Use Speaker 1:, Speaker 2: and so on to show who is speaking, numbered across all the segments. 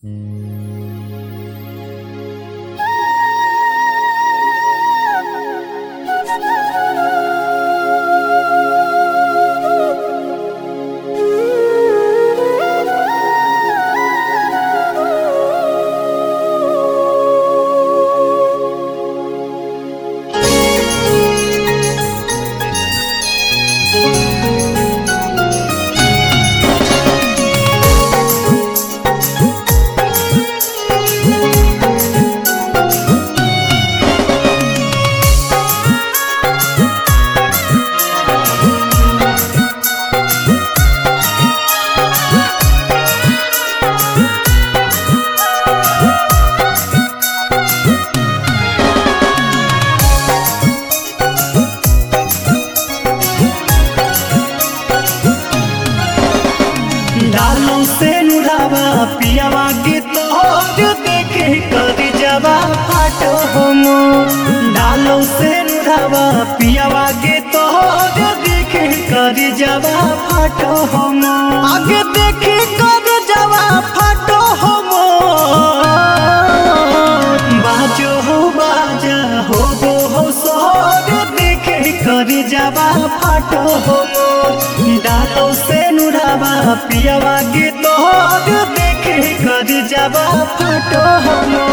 Speaker 1: डालों से नुरावा पियावा के तोर देखे कर जवा फाटो होमो। डालों से नुरावा पियावा के तोर देखे कर जवा फाटो होमो। आगे देखे कर जवा फाटो होमो। बाजो हो बाजा हो सोर देखे कर जवा फाटो होमो। डालों से नुरावा पियावा के तोर देखे कर जवा फाटो होमो।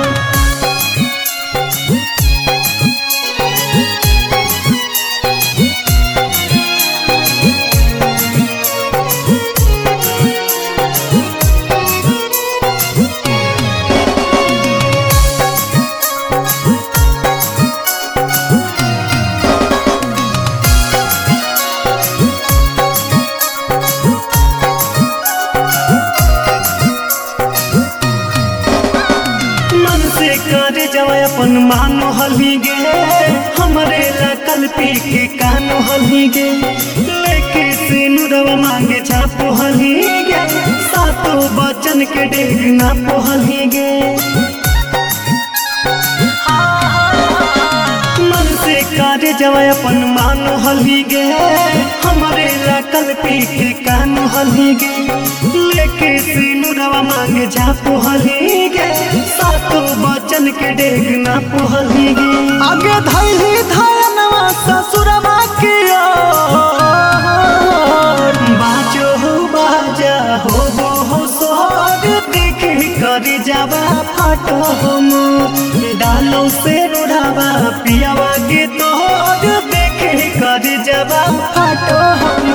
Speaker 1: कर जाओ अपन मानो हली गे हमरे ला कल पी के कानो हली गे। लेके से नुरवा मांगे छापो हली गे। सातो बचन के डेग ना पोहली गे। मन से कर जाओ अपन मानो हली गे हमरे ला कल पी के कानो हली गे। लेके से नुरवा मांगे छापो हली गे। सातो बचन के डेग ना पोहली गे। आगे धैली धनवा ससुरवा के बाजो हो बाजा हो सोहर देखे कर जवा फाटो होमो। डालों से नुरावा पियावा के तोर देखे कर जवा फाटो होमो।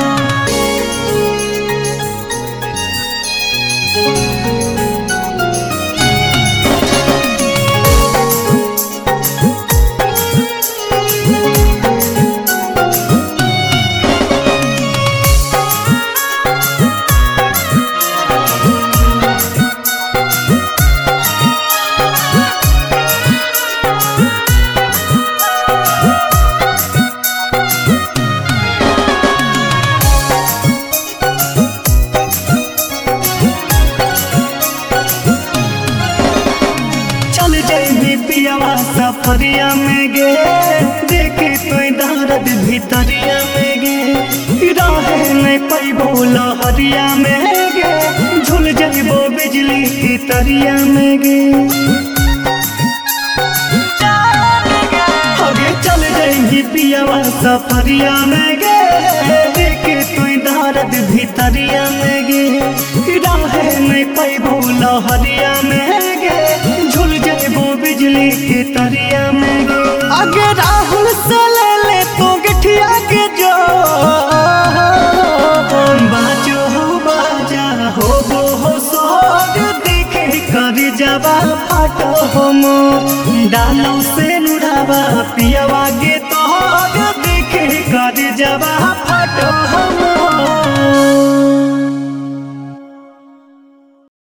Speaker 1: पियावा सफरिया में गे देखे तो दर्द भीतरिया में गे। राहे नहीं पैबो लहरिया में गे झूल जाइबो बिजली की तरिया में गे। आगे चल जाएंगी पियावा सफरिया में गे देखे तो दर्द भीतरिया में गे। राहे नहीं पैबो लहरिया में गे झूल जाइबो बिजली के तरिया में गे। आगे राहुल से ले तो गठिया के जो बाजो हो बाजा हो सोहर देखे कर जवा फाटो होमो। डालों से नुरावा पियावा के तोर देखे कर जवा फाटो होमो।